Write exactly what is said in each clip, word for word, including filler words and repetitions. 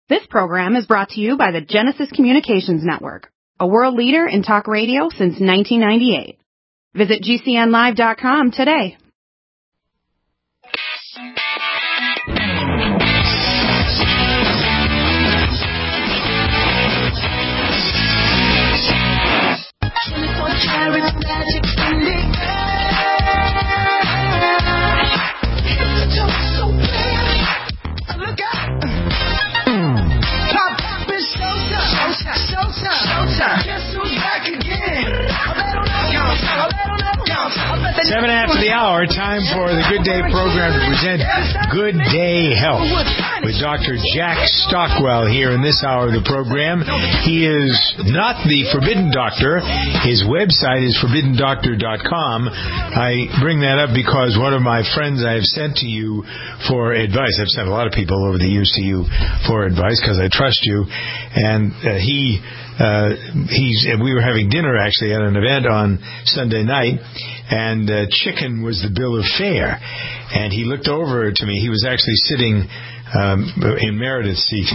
This program is brought to you by the Genesis Communications Network, a world leader in talk radio since nineteen ninety-eight. Visit G C N live dot com today. Seven after the hour, time for the Good Day program to present Good Day Health with Doctor Jack Stockwell here in this hour of the program. He is not the Forbidden Doctor. His website is forbidden doctor dot com. I bring that up because one of my friends I have sent to you for advice. I've sent a lot of people over the years to you for advice because I trust you. And uh, he... Uh, he's, we were having dinner actually at an event on Sunday night, and uh, chicken was the bill of fare. And he looked over to me. He was actually sitting um, in Meredith's seat.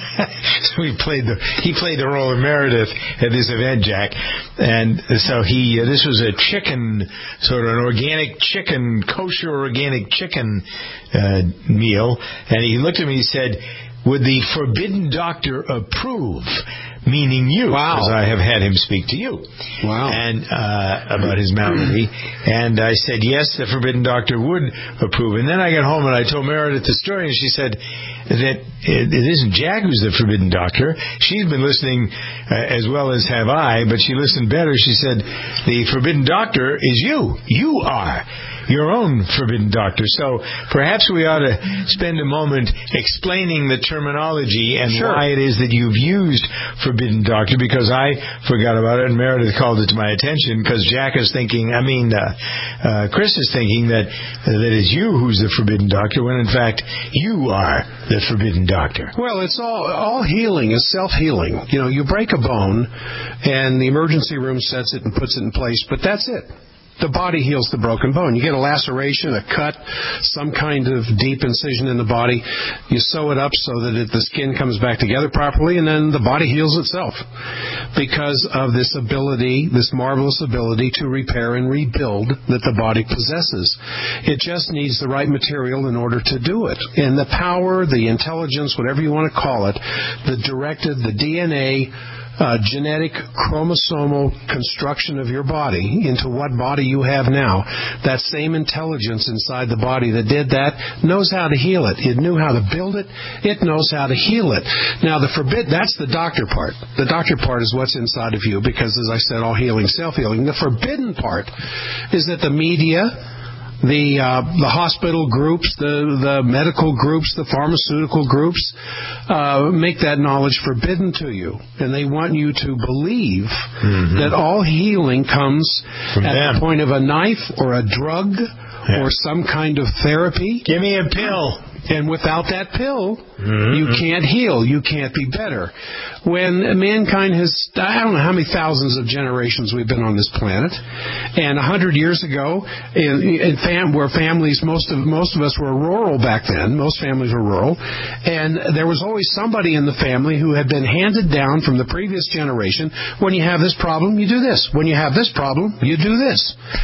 So he played the he played the role of Meredith at this event, Jack. And so he uh, this was a chicken, sort of an organic chicken, kosher organic chicken uh, meal. And he looked at me and he said, "Would the Forbidden Doctor approve?" Meaning you, wow. Because I have had him speak to you. Wow. And uh, about his malady. And I said, yes, the Forbidden Doctor would approve. And then I got home and I told Meredith the story, and she said that it, it isn't Jack who's the Forbidden Doctor. She's been listening uh, as well as have I, but she listened better. She said, the Forbidden Doctor is you. You are your own Forbidden Doctor. So perhaps we ought to spend a moment explaining the terminology and sure. why it is that you've used Forbidden Doctor, because I forgot about it and Meredith called it to my attention, because Jack is thinking, I mean, uh, uh, Chris is thinking that uh, that it's you who's the Forbidden Doctor, when in fact you are the Forbidden Doctor. Well, it's all all healing is self-healing. You know, you break a bone and the emergency room sets it and puts it in place, but that's it. The body heals the broken bone. You get a laceration, a cut, some kind of deep incision in the body. You sew it up so that it, the skin comes back together properly, and then the body heals itself because of this ability, this marvelous ability to repair and rebuild that the body possesses. It just needs the right material in order to do it. And the power, the intelligence, whatever you want to call it, the directed, the D N A, Uh, genetic chromosomal construction of your body into what body you have now, that same intelligence inside the body that did that knows how to heal it. It knew how to build it. It knows how to heal it. Now, the forbid, that's the doctor part. The doctor part is what's inside of you because, as I said, all healing, self-healing. The forbidden part is that the media, The uh, the hospital groups, the, the medical groups, the pharmaceutical groups uh, make that knowledge forbidden to you. And they want you to believe mm-hmm. that all healing comes From at them. the point of a knife or a drug yeah. or some kind of therapy. Give me a pill. And without that pill, mm-hmm. you can't heal. You can't be better. When mankind has, I don't know how many thousands of generations we've been on this planet, and a hundred years ago, in, in fam, where families, most of most of us were rural back then. Most families were rural, and there was always somebody in the family who had been handed down from the previous generation. When you have this problem, you do this. When you have this problem, you do this,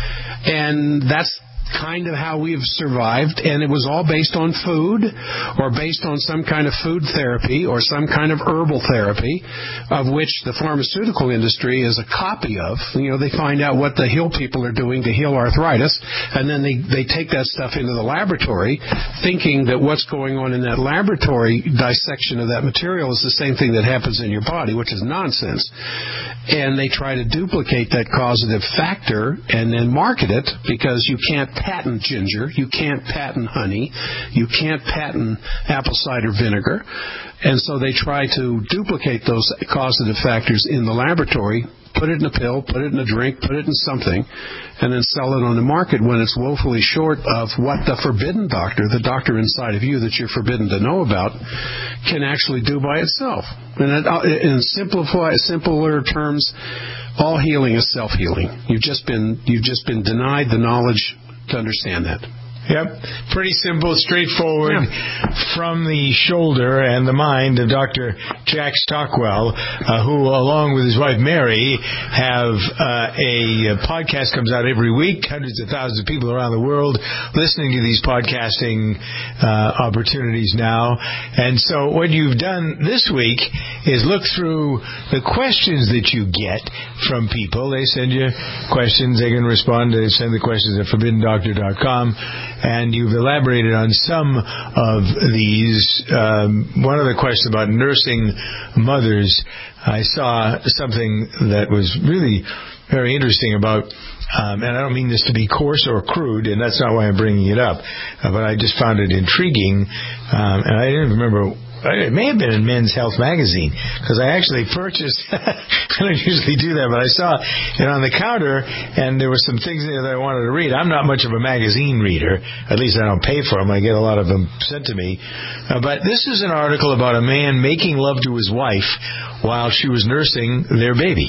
and that's kind of how we've survived, and it was all based on food or based on some kind of food therapy or some kind of herbal therapy, of which the pharmaceutical industry is a copy of. You know, they find out what the hill people are doing to heal arthritis, and then they, they take that stuff into the laboratory thinking that what's going on in that laboratory dissection of that material is the same thing that happens in your body, which is nonsense. And they try to duplicate that causative factor and then market it, because you can't patent ginger, you can't patent honey, you can't patent apple cider vinegar. And so they try to duplicate those causative factors in the laboratory, put it in a pill, put it in a drink, put it in something, and then sell it on the market when it's woefully short of what the forbidden doctor, the doctor inside of you that you're forbidden to know about, can actually do by itself. And in simplify, simpler terms, all healing is self-healing. You've just been you've just been denied the knowledge to understand that. Yep. Pretty simple, straightforward, yeah. from the shoulder and the mind of Doctor Jack Stockwell, uh, who, along with his wife Mary, have uh, a podcast comes out every week. Hundreds of thousands of people around the world listening to these podcasting uh, opportunities now. And so what you've done this week is look through the questions that you get from people. They send you questions. They can respond. They send the questions at forbidden doctor dot com. And you've elaborated on some of these. Um, one of the questions about nursing mothers, I saw something that was really very interesting about, um, and I don't mean this to be coarse or crude, and that's not why I'm bringing it up, uh, but I just found it intriguing, um, and I didn't remember. It may have been in Men's Health magazine, because I actually purchased, I don't usually do that, but I saw it on the counter, and there were some things in there that I wanted to read. I'm not much of a magazine reader. At least I don't pay for them. I get a lot of them sent to me. Uh, but this is an article about a man making love to his wife while she was nursing their baby.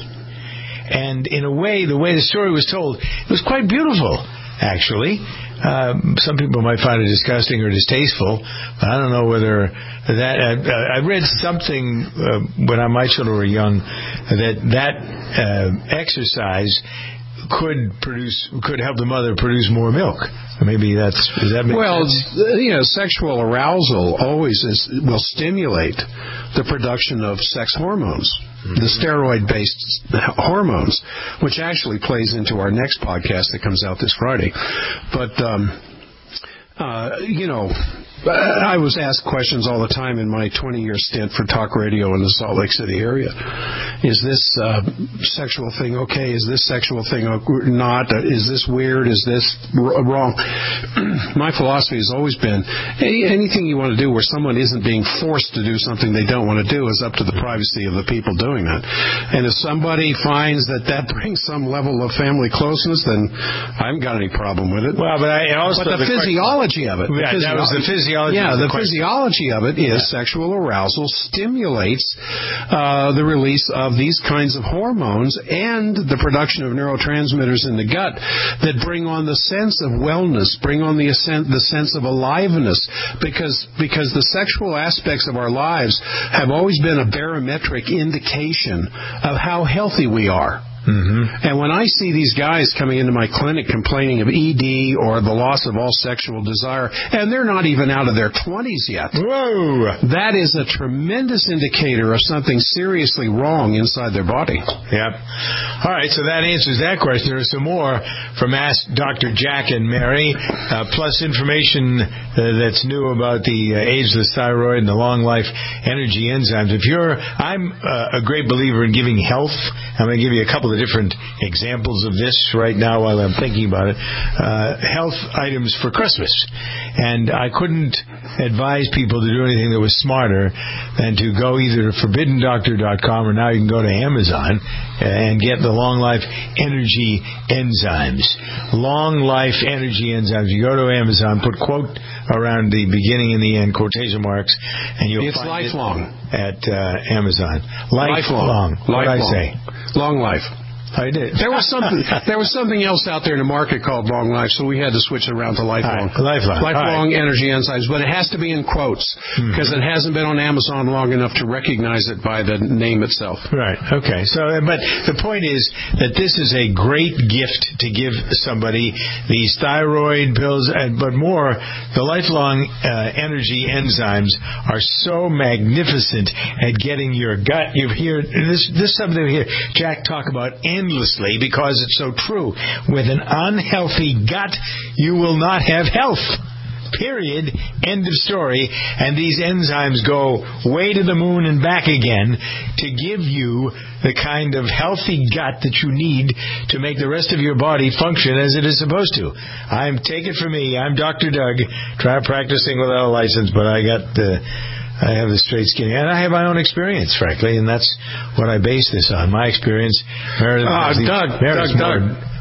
And in a way, the way the story was told, it was quite beautiful, actually. Uh, some people might find it disgusting or distasteful, but I don't know whether that. Uh, I read something uh, when my children were young that that uh, exercise could produce could help the mother produce more milk. Maybe that's does that make well, sense? Well, you know, sexual arousal always is, will stimulate the production of sex hormones. The steroid-based hormones, which actually plays into our next podcast that comes out this Friday. But, um, uh, you know, I was asked questions all the time in my twenty-year stint for talk radio in the Salt Lake City area. Is this uh, sexual thing okay? Is this sexual thing not? Is this weird? Is this wrong? My philosophy has always been, hey, anything you want to do where someone isn't being forced to do something they don't want to do is up to the privacy of the people doing that. And if somebody finds that that brings some level of family closeness, then I haven't got any problem with it. Well, but, I also but the, the physiology question, of it. Yeah, the that was the physiology. Yeah, the, the physiology of it is yeah. sexual arousal stimulates uh, the release of these kinds of hormones and the production of neurotransmitters in the gut that bring on the sense of wellness, bring on the, the sense of aliveness, because because the sexual aspects of our lives have always been a barometric indication of how healthy we are. Mm-hmm. And when I see these guys coming into my clinic complaining of E D or the loss of all sexual desire, and they're not even out of their twenties yet, whoa, that is a tremendous indicator of something seriously wrong inside their body. Yep. All right, so that answers that question. There's some more from Ask Doctor Jack and Mary, uh, plus information uh, that's new about the uh, ageless thyroid and the long life energy enzymes. If you're, I'm uh, a great believer in giving health. I'm going to give you a couple of different examples of this right now while I'm thinking about it. Uh, health items for Christmas. And I couldn't advise people to do anything that was smarter than to go either to forbidden doctor dot com or now you can go to Amazon and get the Long Life Energy Enzymes. Long Life Energy Enzymes. You go to Amazon, put quote around the beginning and the end, quotation marks, and you'll it's find lifelong. it at uh, Amazon. Lifelong. Lifelong. What did I say? Long life. I did. There was something. There was something else out there in the market called Long Life, so we had to switch it around to Lifelong. Right. Lifelong. Lifelong right. Energy Enzymes, but it has to be in quotes because mm-hmm. it hasn't been on Amazon long enough to recognize it by the name itself. Right. Okay. So, but the point is that this is a great gift to give somebody. These thyroid pills, and but more, the Lifelong uh, Energy Enzymes are so magnificent at getting your gut. You hear this. This is something we hear Jack talk about endlessly because it's so true. With an unhealthy gut, you will not have health. Period. End of story. And these enzymes go way to the moon and back again to give you the kind of healthy gut that you need to make the rest of your body function as it is supposed to. I'm take it from me. I'm Doctor Doug. Try practicing without a license, but I got the I have the straight skin, and I have my own experience, frankly, and that's what I base this on. My experience. Uh, Doug, Doug, Doug.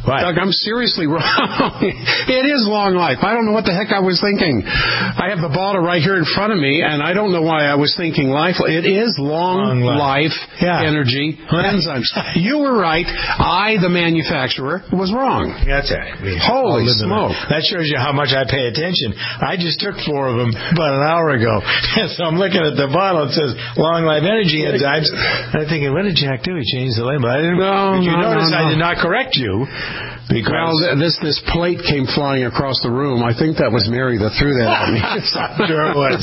What? Doug, I'm seriously wrong. It is long life. I don't know what the heck I was thinking. I have the bottle right here in front of me, and I don't know why I was thinking life. It is long, long life, life yeah. energy enzymes. You were right. I, the manufacturer, was wrong. That's it. We Holy smoke. That shows you how much I pay attention. I just took four of them about an hour ago. So I'm looking at the bottle. It says long life energy enzymes. I'm thinking, what did Jack do? He changed the label. I didn't. No, did you no, notice no, no. I did not correct you? Because well, this this plate came flying across the room. I think that was Mary that threw that at me. Sure it was.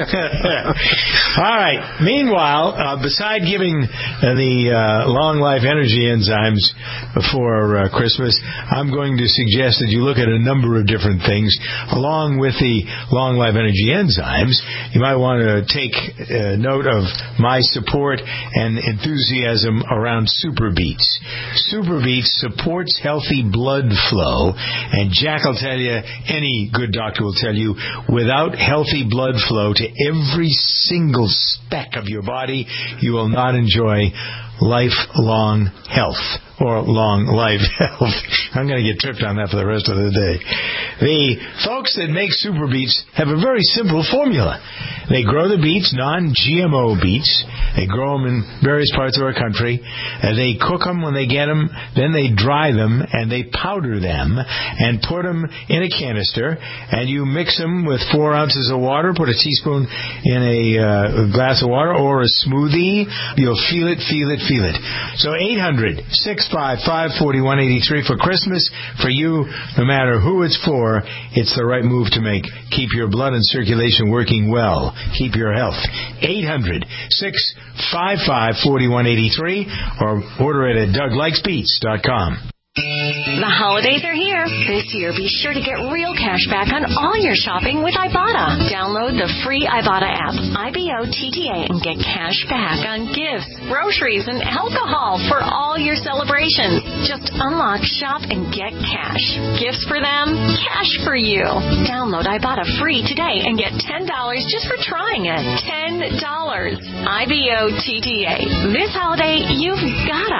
All right. Meanwhile, uh, beside giving uh, the uh, long life energy enzymes for uh, Christmas, I'm going to suggest that you look at a number of different things. Along with the long life energy enzymes, you might want to take uh, note of my support and enthusiasm around Super Beets. Super Beets supports healthy blood flow, and Jack will tell you, any good doctor will tell you, without healthy blood flow to every single speck of your body, you will not enjoy lifelong health, or long life health. I'm going to get tripped on that for the rest of the day. The folks that make Super Beets have a very simple formula. They grow the beets, non-G M O beets. They grow them in various parts of our country. Uh, they cook them when they get them. Then they dry them, and they powder them and put them in a canister. And you mix them with four ounces of water. Put a teaspoon in a uh, glass of water or a smoothie. You'll feel it, feel it, feel it. So eight hundred, six five five, four one eight three for Christmas. For you, no matter who it's for, it's the right move to make. Keep your blood and circulation working well. Keep your health. eight hundred, six five five, four one eight three or order it at doug likes beets dot com. The holidays are here. This year, be sure to get real cash back on all your shopping with Ibotta. Download the free Ibotta app, I B O T T A, and get cash back on gifts, groceries, and alcohol for all your celebrations. Just unlock, shop, and get cash. Gifts for them, cash for you. Download Ibotta free today and get ten dollars just for trying it. ten dollars. I B O T T A. This holiday, you've gotta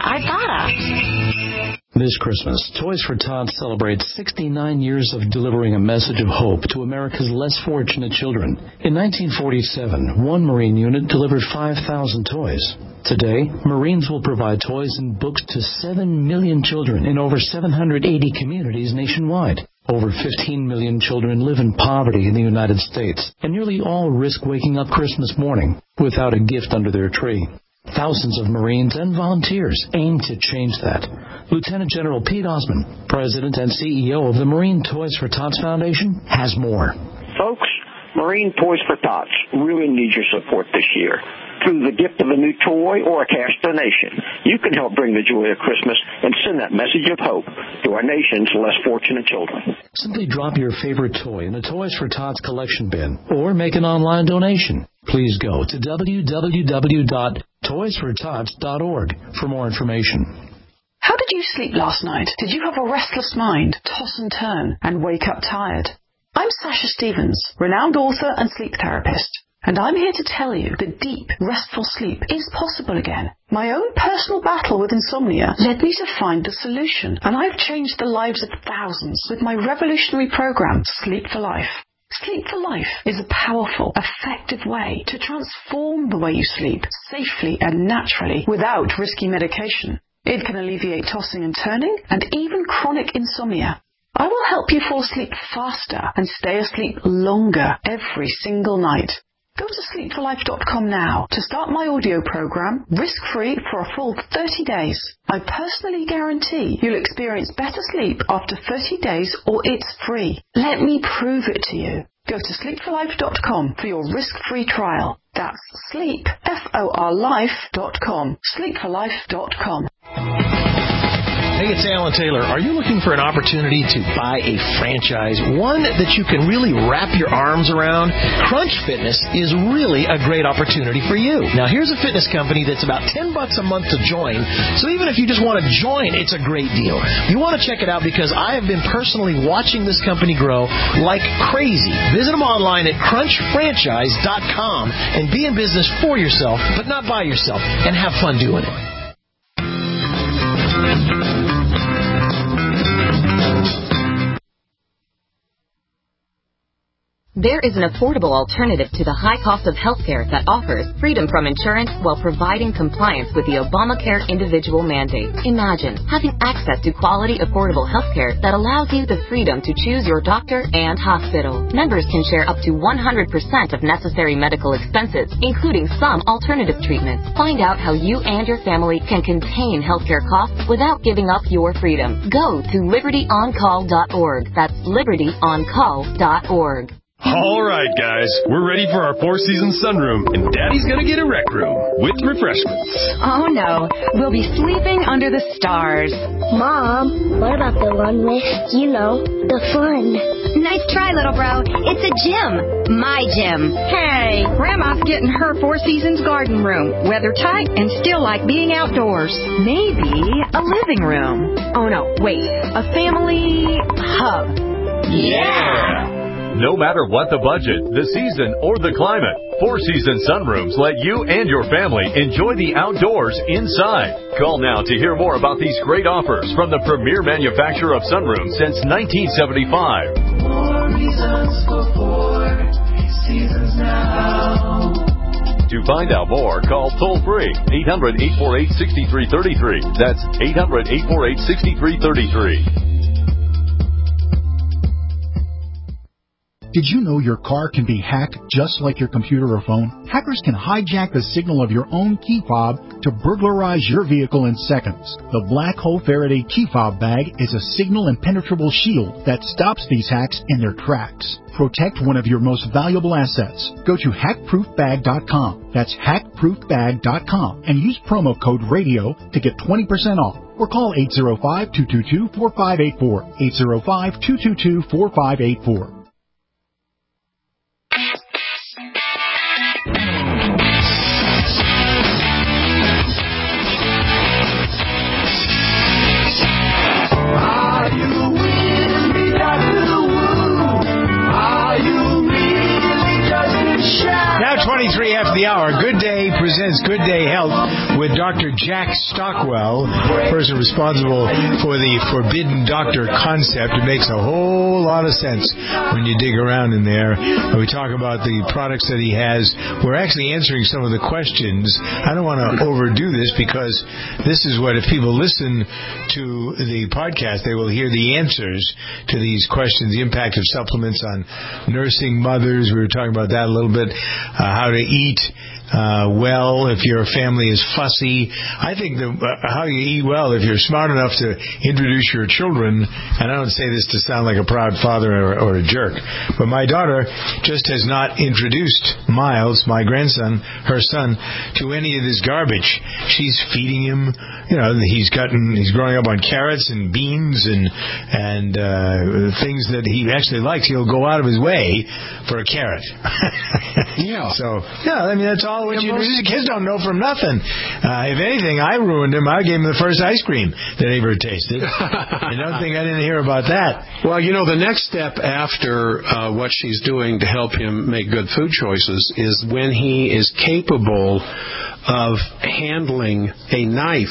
Ibotta. This Christmas, Toys for Tots celebrates sixty-nine years of delivering a message of hope to America's less fortunate children. In nineteen forty-seven, one Marine unit delivered five thousand toys. Today, Marines will provide toys and books to seven million children in over seven hundred eighty communities nationwide. Over fifteen million children live in poverty in the United States, and nearly all risk waking up Christmas morning without a gift under their tree. Thousands of Marines and volunteers aim to change that. Lieutenant General Pete Osmond, President and C E O of the Marine Toys for Tots Foundation, has more. Folks, Marine Toys for Tots really needs your support this year. Through the gift of a new toy or a cash donation, you can help bring the joy of Christmas and send that message of hope to our nation's less fortunate children. Simply drop your favorite toy in a Toys for Tots collection bin or make an online donation. Please go to w w w dot toys for tots dot org for more information. How did you sleep last night? Did you have a restless mind, toss and turn, and wake up tired? I'm Sasha Stevens, renowned author and sleep therapist, and I'm here to tell you that deep, restful sleep is possible again. My own personal battle with insomnia led me to find the solution, and I've changed the lives of thousands with my revolutionary program, Sleep for Life. Sleep for Life is a powerful, effective way to transform the way you sleep safely and naturally without risky medication. It can alleviate tossing and turning and even chronic insomnia. I will help you fall asleep faster and stay asleep longer every single night. Go to sleep for life dot com now to start my audio program risk-free for a full thirty days. I personally guarantee you'll experience better sleep after thirty days or it's free. Let me prove it to you. Go to sleep for life dot com for your risk-free trial. That's sleep, F O R life dot com, sleep for life dot com. Hey, it's Alan Taylor. Are you looking for an opportunity to buy a franchise, one that you can really wrap your arms around? Crunch Fitness is really a great opportunity for you. Now, here's a fitness company that's about ten bucks a month to join, so even if you just want to join, it's a great deal. You want to check it out because I have been personally watching this company grow like crazy. Visit them online at crunch franchise dot com and be in business for yourself, but not by yourself, and have fun doing it. There is an affordable alternative to the high cost of healthcare that offers freedom from insurance while providing compliance with the Obamacare individual mandate. Imagine having access to quality, affordable healthcare that allows you the freedom to choose your doctor and hospital. Members can share up to one hundred percent of necessary medical expenses, including some alternative treatments. Find out how you and your family can contain healthcare costs without giving up your freedom. Go to liberty on call dot org. That's liberty on call dot org. All right, guys, we're ready for our Four Seasons sunroom, and Daddy's gonna get a rec room with refreshments. Oh, no. We'll be sleeping under the stars. Mom, what about the one with, you know, the fun? Nice try, little bro. It's a gym. My gym. Hey, Grandma's getting her Four Seasons garden room. Weather tight and still like being outdoors. Maybe a living room. Oh, no, wait. A family hub. Yeah! No matter what the budget, the season, or the climate, Four Seasons Sunrooms let you and your family enjoy the outdoors inside. Call now to hear more about these great offers from the premier manufacturer of sunrooms since nineteen seventy-five. More reasons for Four Seasons now. To find out more, call toll-free eight hundred, eight four eight, six three three three. That's eight hundred, eight four eight, six three three three. Did you know your car can be hacked just like your computer or phone? Hackers can hijack the signal of your own key fob to burglarize your vehicle in seconds. The Black Hole Faraday key fob bag is a signal impenetrable shield that stops these hacks in their tracks. Protect one of your most valuable assets. Go to hack proof bag dot com. That's hack proof bag dot com and use promo code RADIO to get twenty percent off. Or call eight zero five, two two two, four five eight four. eight zero five, two two two, four five eight four. twenty-three after the hour. Good Day presents Good Day Health with Doctor Jack Stockwell, person responsible for the Forbidden Doctor concept. It makes a whole lot of sense when you dig around in there. We talk about the products that he has. We're actually answering some of the questions. I don't want to overdo this because this is what, if people listen to the podcast, they will hear the answers to these questions. The impact of supplements on nursing mothers. We were talking about that a little bit. Uh, how to eat uh, well if your family is fussy. I think the, uh, how you eat well if you're smart enough to introduce your children, and I don't say this to sound like a proud father or, or a jerk, but my daughter just has not introduced Miles, my grandson, her son, to any of this garbage. She's feeding him, you know, he's gotten, he's growing up on carrots and beans and and uh, things that he actually likes. He'll go out of his way for a carrot. Yeah. So, yeah, I mean, that's all what you do. Kids don't know from nothing. Uh, if anything, I ruined him. I gave him the first ice cream that he ever tasted. I don't think I didn't hear about that. Well, you know, the next step after uh, what she's doing to help him make good food choices is when he is capable of handling a knife.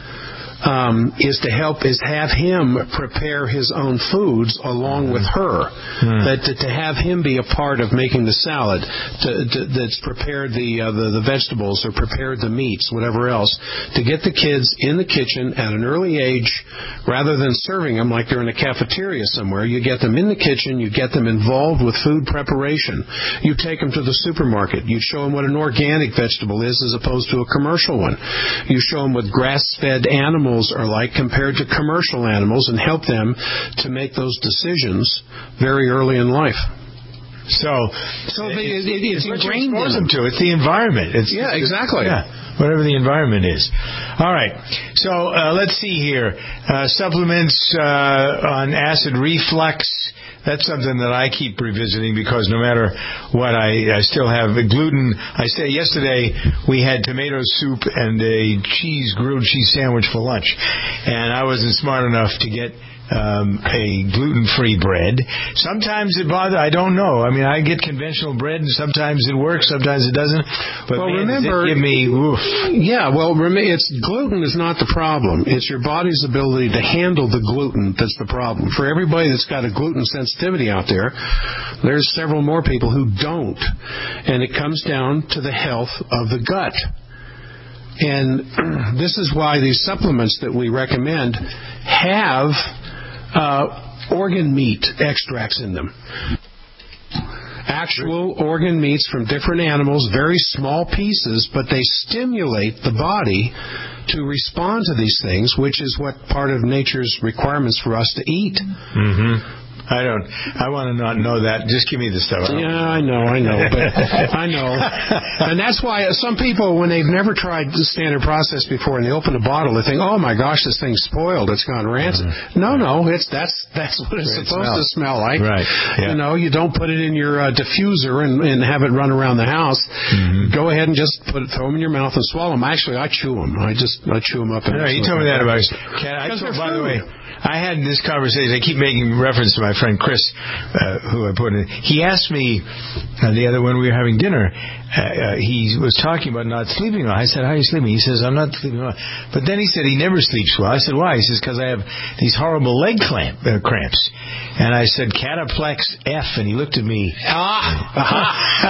Um, is to help, is have him prepare his own foods along with her. Mm. That to, to have him be a part of making the salad, to, to, that's prepared the, uh, the the vegetables or prepared the meats, whatever else. To get the kids in the kitchen at an early age, rather than serving them like they're in a cafeteria somewhere. You get them in the kitchen. You get them involved with food preparation. You take them to the supermarket. You show them what an organic vegetable is as opposed to a commercial one. You show them what grass-fed animals are like compared to commercial animals and help them to make those decisions very early in life. So, so it, it, it, it's, it's ingrained in them to. It's the environment. It's, yeah, exactly. Yeah, whatever the environment is. All right. So uh, let's see here. Uh, supplements uh, on acid reflux. That's something that I keep revisiting because no matter what, I, I still have gluten. I say yesterday we had tomato soup and a cheese grilled cheese sandwich for lunch, and I wasn't smart enough to get Um, a gluten-free bread. Sometimes it bothers. I don't know. I mean, I get conventional bread, and sometimes it works, sometimes it doesn't. But well, man, remember, does it give me oof. Yeah. Well, it's gluten is not the the problem. It's your body's ability to handle the gluten that's the problem. For everybody that's got a gluten sensitivity out there, there's several more people who don't. And it comes down to the health of the gut. And this is why these supplements that we recommend have uh, organ meat extracts in them. Actual organ meats from different animals, very small pieces, but they stimulate the body to respond to these things, which is what part of nature's requirements for us to eat. Mm-hmm. I don't. I want to not know that. Just give me the stuff. Yeah, I know, I know, but I know, and that's why some people, when they've never tried the standard process before, and they open a bottle, they think, "Oh my gosh, this thing's spoiled. It's gone rancid." Mm-hmm. No, no, it's that's that's what it's supposed it to smell like. Right. Yeah. You know, you don't put it in your uh, diffuser and, and have it run around the house. Mm-hmm. Go ahead and just put it, throw them in your mouth and swallow them. Actually, I chew them. I just I chew them up. And no, you told me that about. Can I told, by the way, I had this conversation. I keep making reference to my friend Chris, uh, who I put in. He asked me uh, the other when we were having dinner. Uh, uh, he was talking about not sleeping well. I said, "How are you sleeping?" He says, "I'm not sleeping well." But then he said he never sleeps well. I said, "Why?" He says, "Because I have these horrible leg clamp, uh, cramps." And I said, "Cataplex F," and he looked at me. Ah, aha,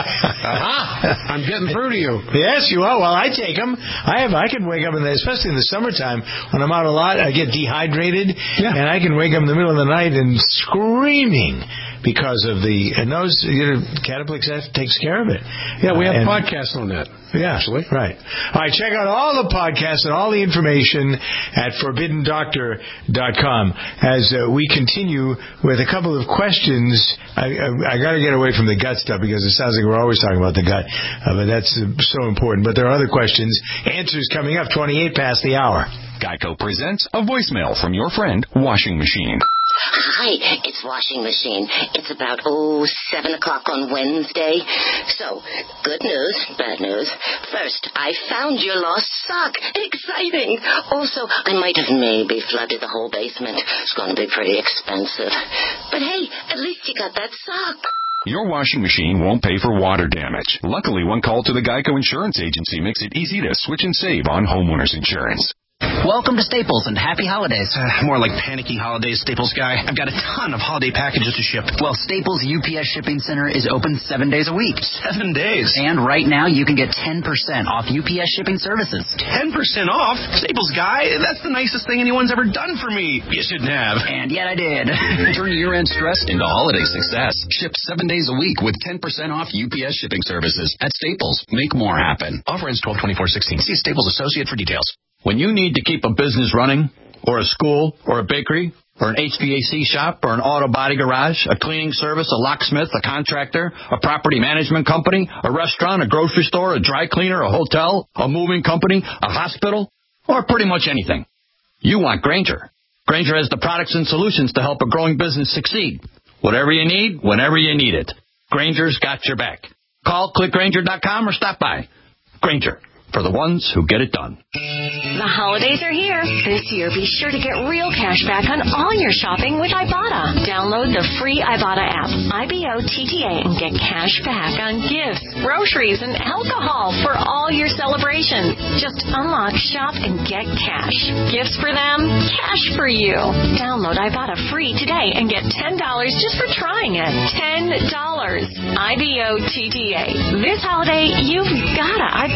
aha. I'm getting through to you. Yes, you are. Well, I take them. I have. I can wake up in the, especially in the summertime when I'm out a lot. I get dehydrated, yeah. and I can wake up in the middle of the night and screaming because of the and those. You know, Cataplex F takes care of it. Yeah, we have uh, podcasts on that. Yeah, actually, right. All right, check out all the podcasts and all the information at forbidden doctor dot com as uh, we continue with a couple of questions. I, I, I got to get away from the gut stuff because it sounds like we're always talking about the gut, uh, but that's uh, so important. But there are other questions. Answers coming up, twenty-eight past the hour. Geico presents a voicemail from your friend, Washing Machine. Hi, it's Washing Machine. It's about, oh, seven o'clock on Wednesday. So, good news, bad news. First, I found your lost sock. Exciting. Also, I might have maybe flooded the whole basement. It's going to be pretty expensive. But hey, at least you got that sock. Your washing machine won't pay for water damage. Luckily, one call to the Geico Insurance Agency makes it easy to switch and save on homeowners insurance. Welcome to Staples and happy holidays. Uh, more like panicky holidays, Staples guy. I've got a ton of holiday packages to ship. Well, Staples U P S Shipping Center is open seven days a week. Seven days? And right now you can get ten percent off U P S shipping services. ten percent off? Staples guy, that's the nicest thing anyone's ever done for me. You shouldn't have. And yet I did. Turn year-end stress into holiday success. Ship seven days a week with ten percent off U P S shipping services at Staples. Make more happen. Offer ends twelve twenty-four sixteen. See a Staples associate for details. When you need to keep a business running, or a school, or a bakery, or an H V A C shop, or an auto body garage, a cleaning service, a locksmith, a contractor, a property management company, a restaurant, a grocery store, a dry cleaner, a hotel, a moving company, a hospital, or pretty much anything, you want Grainger. Grainger has the products and solutions to help a growing business succeed. Whatever you need, whenever you need it. Grainger's got your back. Call click grainger dot com or stop by. Grainger, for the ones who get it done. The holidays are here. This year, be sure to get real cash back on all your shopping with Ibotta. Download the free Ibotta app, I B O T T A, and get cash back on gifts, groceries, and alcohol for all your celebrations. Just unlock, shop, and get cash. Gifts for them, cash for you. Download Ibotta free today and get ten dollars just for trying it. ten dollars. I B O T T A. This holiday, you've gotta Ibotta.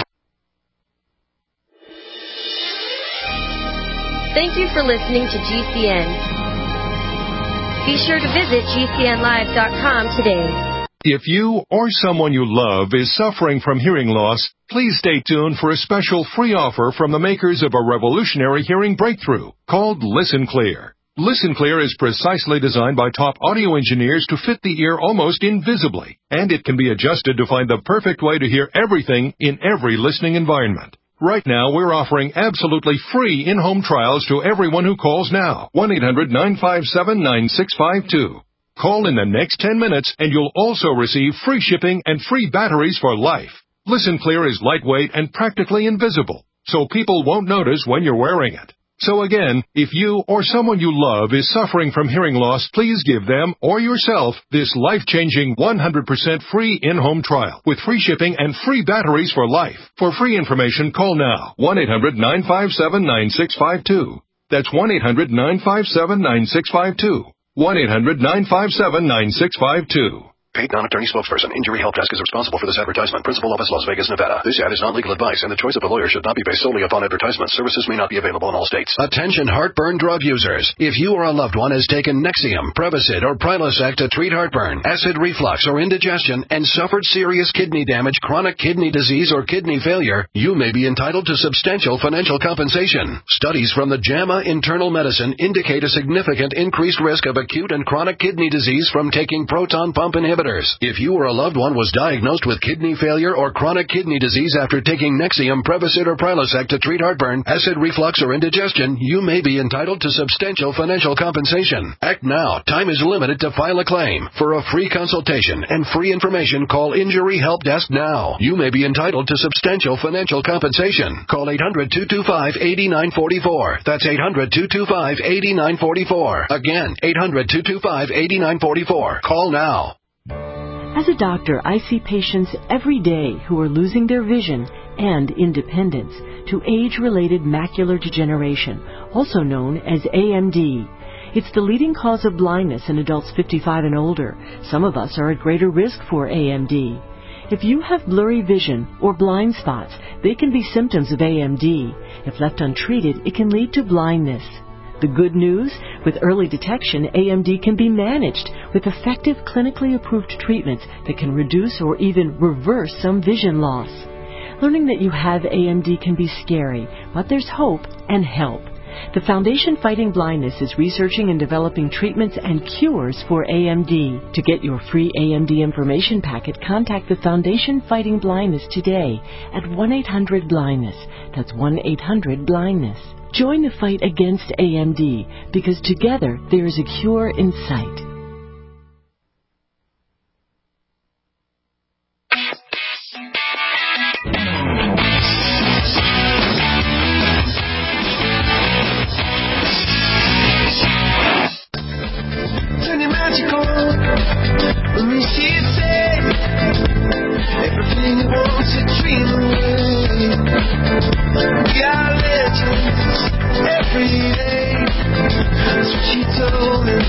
Thank you for listening to G C N. Be sure to visit G C N live dot com today. If you or someone you love is suffering from hearing loss, please stay tuned for a special free offer from the makers of a revolutionary hearing breakthrough called Listen Clear. Listen Clear is precisely designed by top audio engineers to fit the ear almost invisibly, and it can be adjusted to find the perfect way to hear everything in every listening environment. Right now, we're offering absolutely free in-home trials to everyone who calls now. one eight hundred nine five seven nine six five two. Call in the next ten minutes, and you'll also receive free shipping and free batteries for life. Listen Clear is lightweight and practically invisible, so people won't notice when you're wearing it. So again, if you or someone you love is suffering from hearing loss, please give them or yourself this life-changing one hundred percent free in-home trial with free shipping and free batteries for life. For free information, call now. one eight hundred nine five seven nine six five two. That's one eight hundred nine five seven nine six five two. one eight hundred nine five seven nine six five two. Paid non-attorney spokesperson. Injury Help Desk is responsible for this advertisement. Principal office, Las Vegas, Nevada. This ad is not legal advice, and the choice of a lawyer should not be based solely upon advertisement. Services may not be available in all states. Attention heartburn drug users. If you or a loved one has taken Nexium, Prevacid, or Prilosec to treat heartburn, acid reflux, or indigestion, and suffered serious kidney damage, chronic kidney disease, or kidney failure, you may be entitled to substantial financial compensation. Studies from the JAMA Internal Medicine indicate a significant increased risk of acute and chronic kidney disease from taking proton pump inhibitors. If you or a loved one was diagnosed with kidney failure or chronic kidney disease after taking Nexium, Prevacid, or Prilosec to treat heartburn, acid reflux, or indigestion, you may be entitled to substantial financial compensation. Act now. Time is limited to file a claim. For a free consultation and free information, call Injury Help Desk now. You may be entitled to substantial financial compensation. Call eight hundred two two five eight nine four four. That's eight hundred two two five eight nine four four. Again, eight hundred two two five eight nine four four. Call now. As a doctor, I see patients every day who are losing their vision and independence to age-related macular degeneration, also known as A M D. It's the leading cause of blindness in adults fifty-five and older. Some of us are at greater risk for A M D. If you have blurry vision or blind spots, they can be symptoms of A M D. If left untreated, it can lead to blindness. The good news? With early detection, A M D can be managed with effective clinically approved treatments that can reduce or even reverse some vision loss. Learning that you have A M D can be scary, but there's hope and help. The Foundation Fighting Blindness is researching and developing treatments and cures for A M D. To get your free A M D information packet, contact the Foundation Fighting Blindness today at one eight hundred blindness. That's one eight hundred blindness. Join the fight against A M D, because together there is a cure in sight. Turn your magic on, let me see it say everything you want to dream away. We are legends every day. That's what she told me.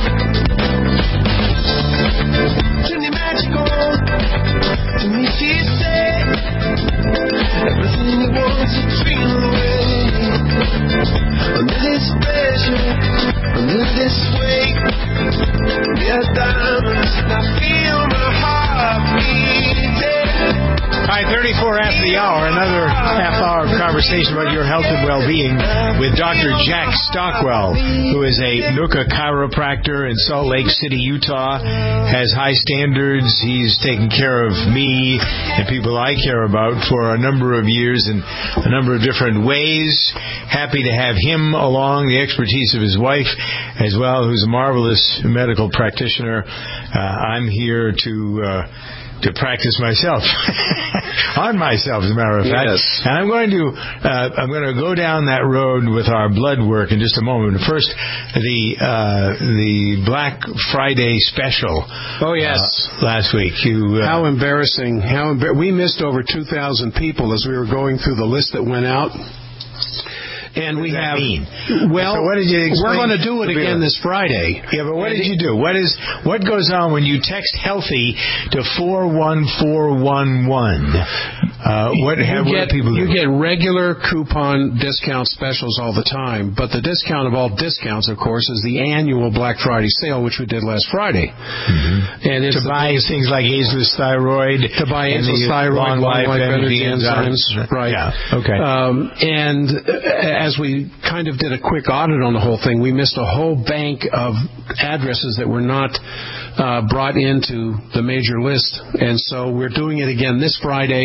Turn your magic on, let me see it say everything you want to dream away. Under this pressure, under this weight, we are diamonds, and I feel my heart beating. All right, thirty-four after the hour, another half hour of conversation about your health and well-being with Doctor Jack Stockwell, who is a Nooka chiropractor in Salt Lake City, Utah, has high standards. He's taken care of me and people I care about for a number of years in a number of different ways. Happy to have him along, the expertise of his wife as well, who's a marvelous medical practitioner. Uh, I'm here to... Uh, to practice myself on myself, as a matter of fact. Yes. And I'm going to uh, I'm going to go down that road with our blood work in just a moment. First, the uh, the Black Friday special. Oh yes, uh, last week. You uh, how embarrassing! How embar- we missed over two thousand people as we were going through the list that went out. And we have, mean? well, so what did you we're going to do it again this Friday. Yeah, but what did you do? What is what goes on when you text healthy to four one four one one? Uh, what have you get, people do? You get regular coupon discount specials all the time, but the discount of all discounts, of course, is the annual Black Friday sale, which we did last Friday. Mm-hmm. And it's to buy things like Ageless Thyroid, to buy Ageless Thyroid, long life energy enzymes, right? Yeah. Okay. Um, and uh, as we kind of did a quick audit on the whole thing, we missed a whole bank of addresses that were not uh, brought into the major list, and so we're doing it again this Friday. What does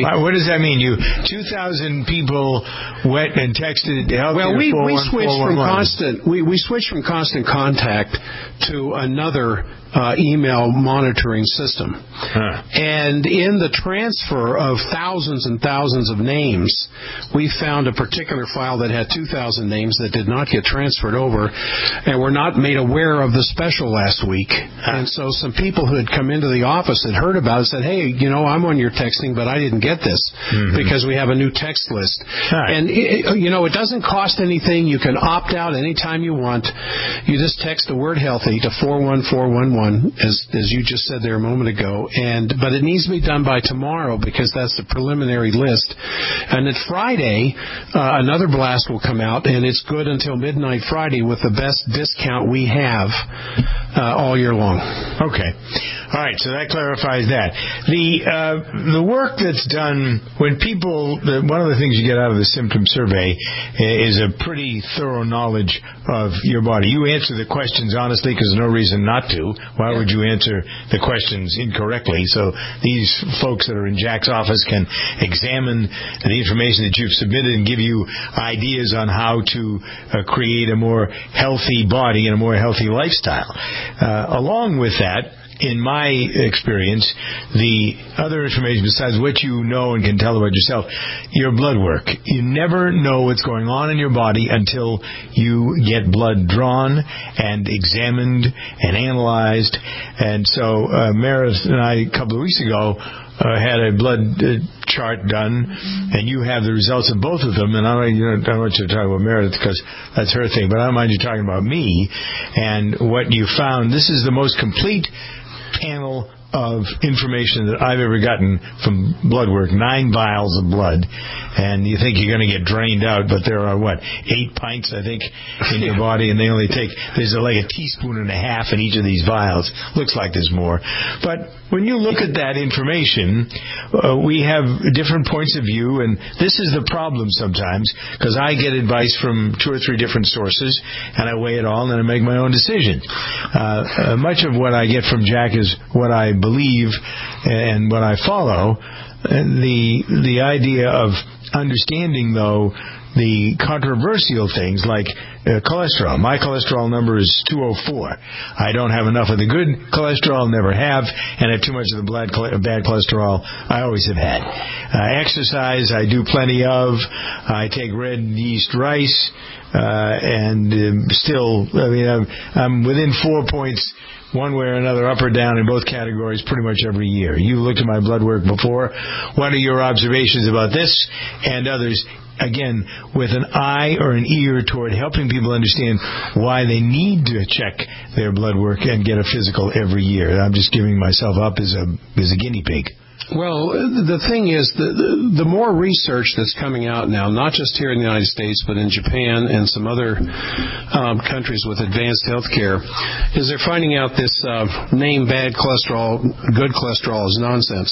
that mean? You two thousand people went and texted healthcare. Well, we, we switched from constant we, we switched from constant contact to another uh, email monitoring system. Huh. And in the transfer of thousands and thousands of names, we found a particular file that had two thousand names that did not get transferred over and were not made aware of the special last week. Huh. And so some people who had come into the office had heard about it said, hey, you know, I'm on your texting, but I didn't get this mm-hmm. because we have a new text list. Right. And, it, you know, it doesn't cost anything. You can opt out anytime you want. You just text the word healthy to four one four one one, as as you just said there a moment ago. And but it needs to be done by tomorrow because that's the preliminary list. And then Friday, uh, another blast will come out, and it's good until midnight Friday with the best discount we have uh, all year long. Okay. All right, so that clarifies that. The uh, the work that's done when people, the, one of the things you get out of the symptom survey is a pretty thorough knowledge of your body. You answer the questions honestly because there's no reason not to. Why would you answer the questions incorrectly? So these folks that are in Jack's office can examine the information that you've submitted and give you ideas on how to uh, create a more healthy body and a more healthy lifestyle. Uh, along with that, in my experience, the other information besides what you know and can tell about yourself, your blood work. You never know what's going on in your body until you get blood drawn and examined and analyzed. And so uh, Meredith and I, a couple of weeks ago, Uh, had a blood uh, chart done, and you have the results of both of them. And I don't, you know, I don't want you to talk about Meredith because that's her thing, but I don't mind you talking about me and what you found. This is the most complete panel of information that I've ever gotten from blood work. Nine vials of blood, and you think you're going to get drained out, but there are, what, eight pints, I think, in your body, and they only take, there's like a teaspoon and a half in each of these vials. Looks like there's more. But when you look at that information, uh, we have different points of view, and this is the problem sometimes, because I get advice from two or three different sources, and I weigh it all, and then I make my own decision. Uh, uh, much of what I get from Jack is what I believe and what I follow. And the the idea of understanding, though, the controversial things like uh, cholesterol. My cholesterol number is two oh four. I don't have enough of the good cholesterol, never have, and I have too much of the bad, bad cholesterol I always have had. Uh, exercise, I do plenty of. I take red yeast rice, uh, and uh, still, I mean, I'm, I'm within four points one way or another, up or down in both categories pretty much every year. You looked at my blood work before. What are your observations about this and others? Again, with an eye or an ear toward helping people understand why they need to check their blood work and get a physical every year. I'm just giving myself up as a as a guinea pig. Well, the thing is, the, the more research that's coming out now, not just here in the United States, but in Japan and some other um, countries with advanced health care, is they're finding out this uh, name bad cholesterol, good cholesterol is nonsense.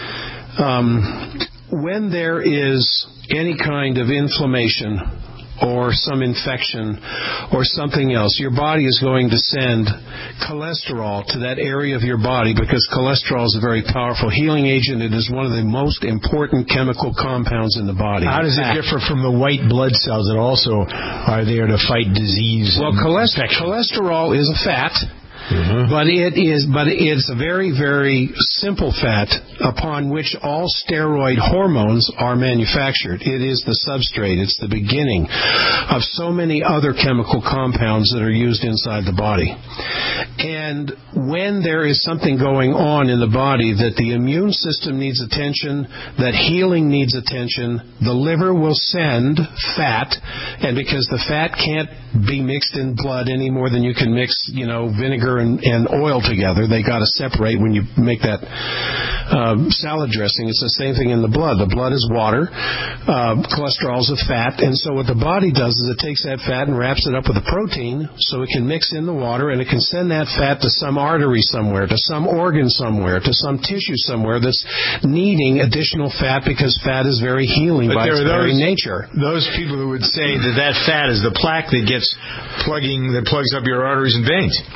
Um, when there is any kind of inflammation or some infection or something else, your body is going to send cholesterol to that area of your body because cholesterol is a very powerful healing agent. It is one of the most important chemical compounds in the body. How does it differ from the white blood cells that also are there to fight disease? Well, cholest- cholesterol is a fat. Mm-hmm. But it is, but it's a very, very simple fat upon which all steroid hormones are manufactured. It is the substrate. It's the beginning of so many other chemical compounds that are used inside the body. And when there is something going on in the body that the immune system needs attention, that healing needs attention, the liver will send fat, and because the fat can't be mixed in blood any more than you can mix, you know, vinegar and, and oil together. They got to separate when you make that uh, salad dressing. It's the same thing in the blood. The blood is water. Uh, cholesterol is a fat. And so what the body does is it takes that fat and wraps it up with a protein so it can mix in the water and it can send that fat to some artery somewhere, to some organ somewhere, to some tissue somewhere that's needing additional fat because fat is very healing but by its those, very nature. Those people who would say that that fat is the plaque that gets plugging, that plugs up your arteries and veins. Yeah, that's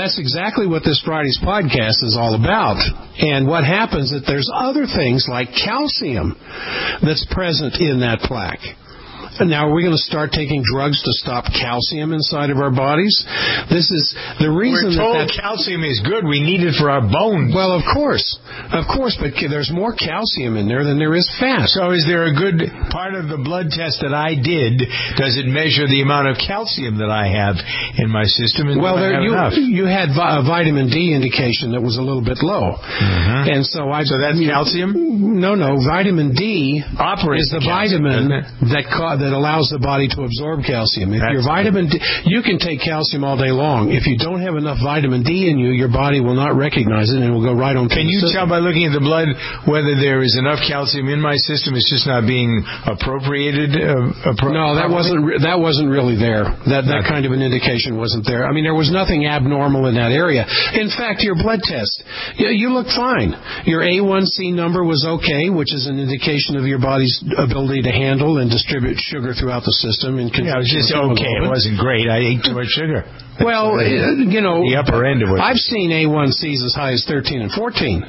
that's exactly what this Friday's podcast is all about. And what happens is that there's other things like calcium that's present in that plaque. Now, are we going to start taking drugs to stop calcium inside of our bodies? This is the reason We're told that, that calcium is good. We need it for our bones. Well, of course. Of course, but there's more calcium in there than there is fat. So is there a good part of the blood test that I did? Does it measure the amount of calcium that I have in my system? And well, there, you, enough? you had vi- a vitamin D indication that was a little bit low. Mm-hmm. And so I... So that's calcium? No, no. Vitamin D Operates is the calcium, vitamin that ca- that allows the body to absorb calcium. If That's your vitamin D, you can take calcium all day long. If you don't have enough vitamin D in you, your body will not recognize it and it will go right on. Can you tell by looking at the blood whether there is enough calcium in my system? It's just not being appropriated. Uh, appro- no, that wasn't re- that wasn't really there. That that okay. kind of an indication wasn't there. I mean, there was nothing abnormal in that area. In fact, your blood test, you, you look fine. Your A one C number was okay, which is an indication of your body's ability to handle and distribute sugar throughout the system. And yeah, it was just okay. It wasn't great. I ate too much sugar. Well, you know, the upper end of it. I've seen A one C's as high as thirteen and fourteen.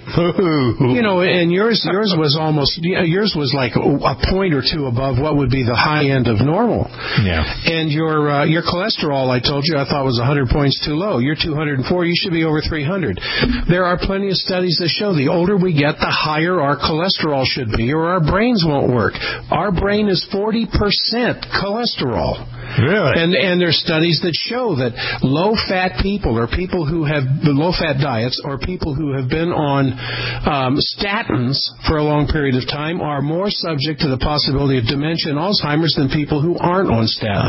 You know, and yours yours was almost yours was like a point or two above what would be the high end of normal. Yeah. And your uh, your cholesterol, I told you, I thought was one hundred points too low. You're two hundred four. You should be over three hundred. There are plenty of studies that show the older we get, the higher our cholesterol should be, or our brains won't work. Our brain is forty percent cholesterol. Really? And and there's studies that show that low-fat people or people who have low-fat diets or people who have been on um, statins for a long period of time are more subject to the possibility of dementia and Alzheimer's than people who aren't on statins.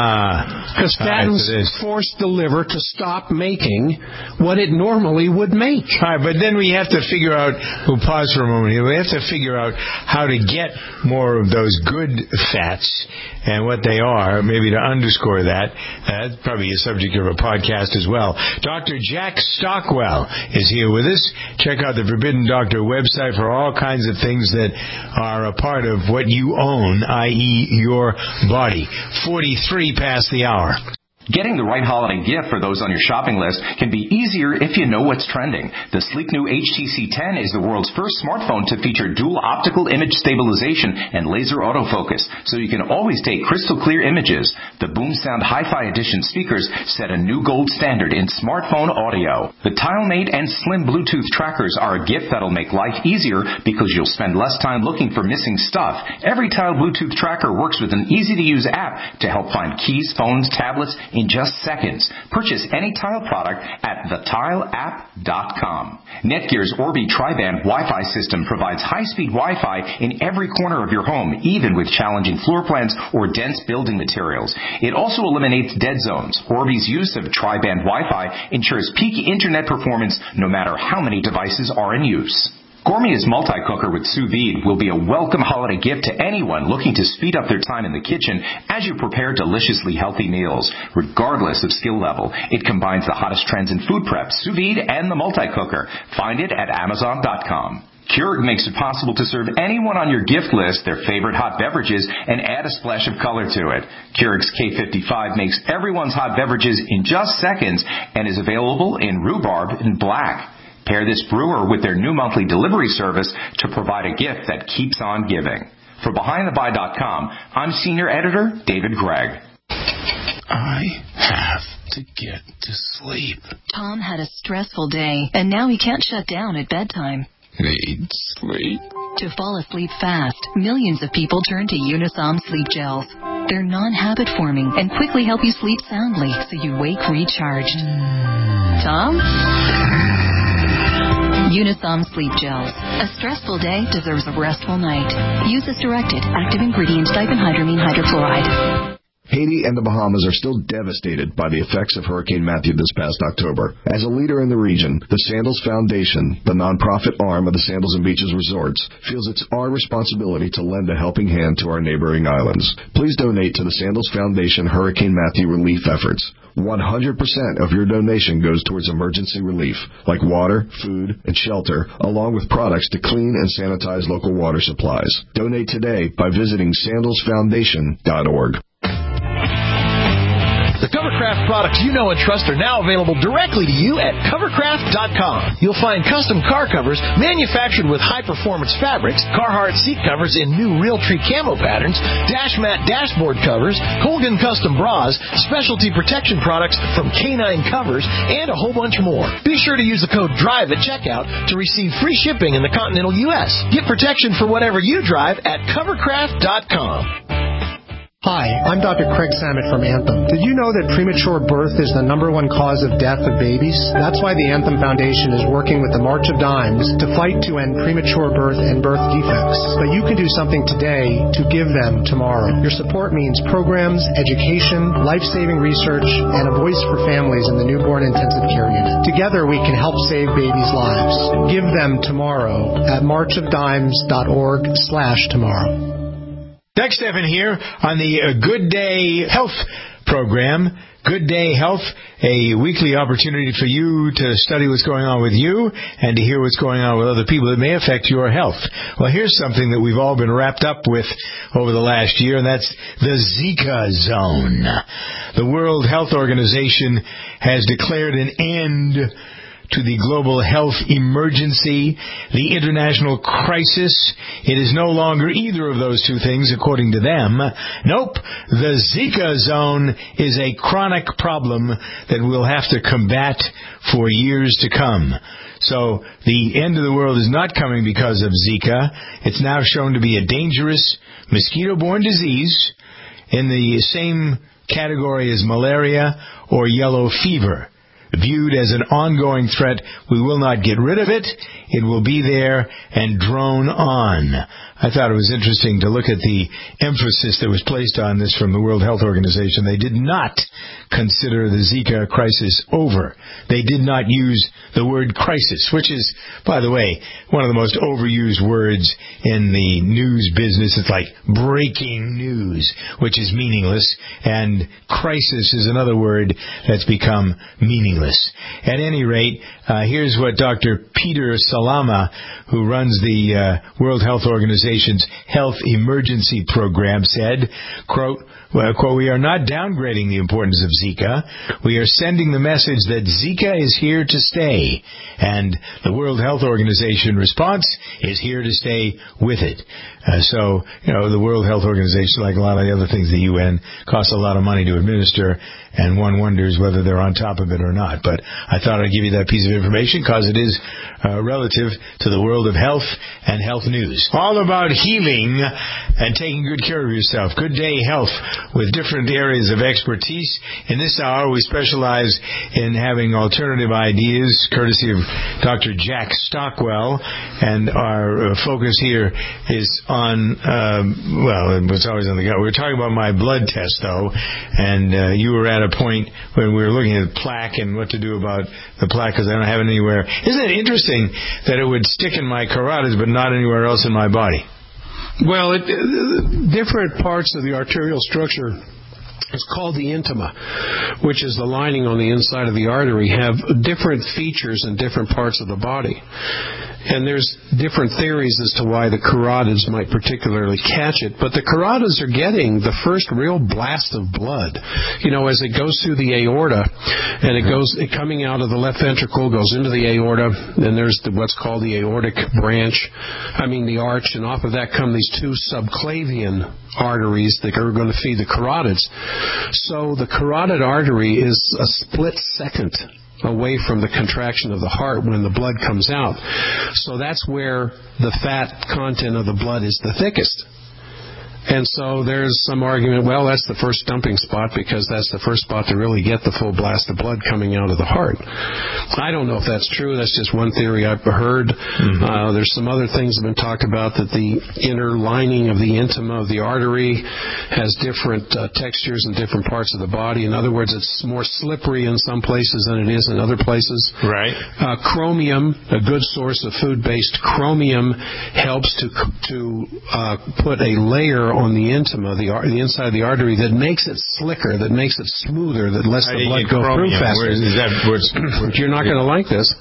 Ah. Because statins right, force the liver to stop making what it normally would make. All right, but then we have to figure out, we'll pause for a moment here, we have to figure out how to get more of those good fats and what they are, maybe to underscore that. Uh, that's probably a subject of a podcast as well. Doctor Jack Stockwell is here with us. Check out the Forbidden Doctor website for all kinds of things that are a part of what you own, that is your body. forty-three past the hour. Getting the right holiday gift for those on your shopping list can be easier if you know what's trending. The sleek new H T C ten is the world's first smartphone to feature dual optical image stabilization and laser autofocus, so you can always take crystal clear images. The Boom Sound Hi-Fi Edition speakers set a new gold standard in smartphone audio. The TileMate and Slim Bluetooth trackers are a gift that'll make life easier because you'll spend less time looking for missing stuff. Every Tile Bluetooth tracker works with an easy-to-use app to help find keys, phones, tablets, in just seconds. Purchase any Tile product at the tile app dot com. Netgear's Orbi Tri-Band Wi-Fi system provides high-speed Wi-Fi in every corner of your home, even with challenging floor plans or dense building materials. It also eliminates dead zones. Orbi's use of Tri-Band Wi-Fi ensures peak internet performance no matter how many devices are in use. Gourmet's multi-cooker with sous vide will be a welcome holiday gift to anyone looking to speed up their time in the kitchen as you prepare deliciously healthy meals. Regardless of skill level, it combines the hottest trends in food prep, sous vide, and the multi-cooker. Find it at amazon dot com. Keurig makes it possible to serve anyone on your gift list their favorite hot beverages and add a splash of color to it. Keurig's K fifty-five makes everyone's hot beverages in just seconds and is available in rhubarb and black. Pair this brewer with their new monthly delivery service to provide a gift that keeps on giving. For behind the buy dot com, I'm Senior Editor David Gregg. I have to get to sleep. Tom had a stressful day, and now he can't shut down at bedtime. Need sleep. To fall asleep fast, millions of people turn to Unisom Sleep Gels. They're non-habit forming and quickly help you sleep soundly so you wake recharged. Tom? Unisom Sleep Gels. A stressful day deserves a restful night. Use as directed. Active ingredient diphenhydramine hydrochloride. Haiti and the Bahamas are still devastated by the effects of Hurricane Matthew this past October. As a leader in the region, the Sandals Foundation, the nonprofit arm of the Sandals and Beaches Resorts, feels it's our responsibility to lend a helping hand to our neighboring islands. Please donate to the Sandals Foundation Hurricane Matthew relief efforts. one hundred percent of your donation goes towards emergency relief, like water, food, and shelter, along with products to clean and sanitize local water supplies. Donate today by visiting sandals foundation dot org. The Covercraft products you know and trust are now available directly to you at covercraft dot com. You'll find custom car covers manufactured with high-performance fabrics, Carhartt seat covers in new Realtree camo patterns, Dash Mat dashboard covers, Colgan custom bras, specialty protection products from Canine Covers, and a whole bunch more. Be sure to use the code DRIVE at checkout to receive free shipping in the continental U S. Get protection for whatever you drive at covercraft dot com. Hi, I'm Doctor Craig Samet from Anthem. Did you know that premature birth is the number one cause of death of babies? That's why the Anthem Foundation is working with the March of Dimes to fight to end premature birth and birth defects. But you can do something today to give them tomorrow. Your support means programs, education, life-saving research, and a voice for families in the newborn intensive care unit. Together we can help save babies' lives. Give them tomorrow at march of dimes dot org slash tomorrow. Doug Stephan here on the uh, Good Day Health program. Good Day Health, a weekly opportunity for you to study what's going on with you and to hear what's going on with other people that may affect your health. Well, here's something that we've all been wrapped up with over the last year, and that's the Zika zone. The World Health Organization has declared an end to the global health emergency, the international crisis. It is no longer either of those two things, according to them. Nope, the Zika zone is a chronic problem that we'll have to combat for years to come. So the end of the world is not coming because of Zika. It's now shown to be a dangerous mosquito-borne disease in the same category as malaria or yellow fever. Viewed as an ongoing threat, we will not get rid of it. It will be there and drone on. I thought it was interesting to look at the emphasis that was placed on this from the World Health Organization. They did not consider the Zika crisis over. They did not use the word crisis, which is, by the way, one of the most overused words in the news business. It's like breaking news, which is meaningless, and crisis is another word that's become meaningless. At any rate, uh, here's what Doctor Peter Salama, who runs the uh, World Health Organization's Health Emergency Program, said, quote, well, quote, "We are not downgrading the importance of Zika. We are sending the message that Zika is here to stay, and the World Health Organization response is here to stay with it." Uh, so, you know, the World Health Organization, like a lot of the other things, the U N, costs a lot of money to administer, and one wonders whether they're on top of it or not. But I thought I'd give you that piece of information because it is uh, relative to the world of health and health news. All about healing and taking good care of yourself. Good Day Health with different areas of expertise. In this hour, we specialize in having alternative ideas, courtesy of Doctor Jack Stockwell, and our uh, focus here is on, um, well, it's always on the gut. We were talking about my blood test, though, and uh, you were at a point when we were looking at plaque and what to do about the plaque because I don't have it anywhere. Isn't it interesting that it would stick in my carotids but not anywhere else in my body? Well, it, uh, different parts of the arterial structure, it's called the intima, which is the lining on the inside of the artery, have different features in different parts of the body. And there's different theories as to why the carotids might particularly catch it. But the carotids are getting the first real blast of blood. You know, as it goes through the aorta, and it goes it coming out of the left ventricle, goes into the aorta, and there's the, what's called the aortic branch, I mean the arch, and off of that come these two subclavian arteries that are going to feed the carotids. So the carotid artery is a split second away from the contraction of the heart when the blood comes out. So that's where the fat content of the blood is the thickest. And so there's some argument, well, that's the first dumping spot because that's the first spot to really get the full blast of blood coming out of the heart. I don't know if that's true. That's just one theory I've heard. Mm-hmm. Uh, there's some other things that have been talked about, that the inner lining of the intima of the artery has different uh, textures in different parts of the body. In other words, it's more slippery in some places than it is in other places. Right. Uh, chromium, a good source of food-based chromium, helps to, to uh, put a layer on the intima, the, the inside of the artery, that makes it slicker, that makes it smoother, that lets the blood go through faster. Where is, is that, where's, where's, You're not going to like this.